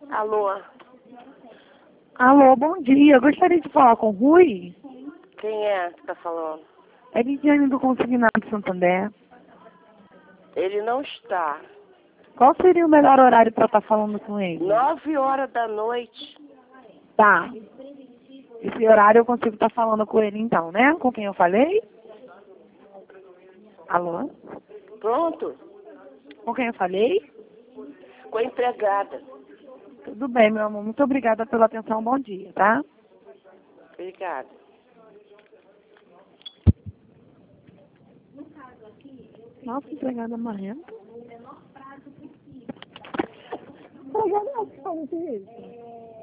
Alô? Alô, bom dia. Eu gostaria de falar com o Rui. Quem é que tá falando? É Lidiane do Consignado de Santander. Ele não está. Qual seria o melhor horário para estar falando com ele? 9 horas da noite. Tá. Esse horário eu consigo estar falando com ele então, né? Com quem eu falei? Alô? Pronto? Com quem eu falei? Com a empregada. Tudo bem, meu amor. Muito obrigada pela atenção. Bom dia, tá? Obrigada. Nossa, empregada marrenta. Empregada não, que fala isso.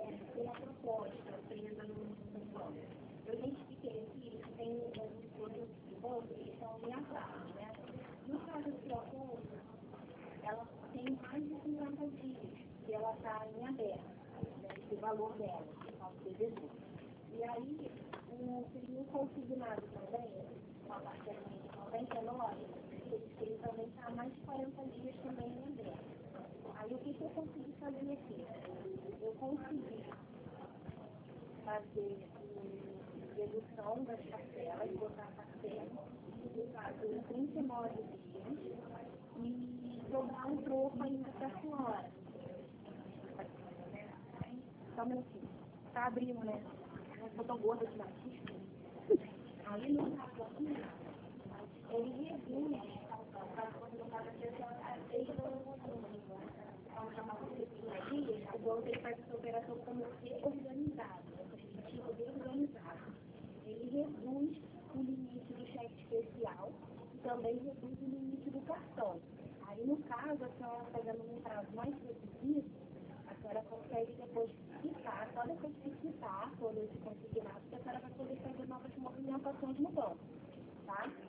Ela tem mais de 50 dias que ela está em aberto, né, esse valor dela, que devedor. E aí, o consignado também, a parcelamento de 99, ele também está há mais de 40 dias também em aberto. Aí, o que eu consegui fazer aqui? Eu consegui fazer redução das parcelas, botar a parcela, no caso, em 39 dias, e dobrar um troco ainda para a senhora. Só um minutinho. Tá abrindo, né? Eu tô gorda de baixista. Aí no caso aqui, ele reduz quando faz a sessão o banco ele faz essa operação como reorganizado, preventivo reorganizado. Ele reduz o limite do cheque especial e também reduz o limite do cartão. Aí, no caso, a senhora fazendo um prazo mais reduzido, a senhora consegue depois quitar, só depois de quitar, quando esse consignado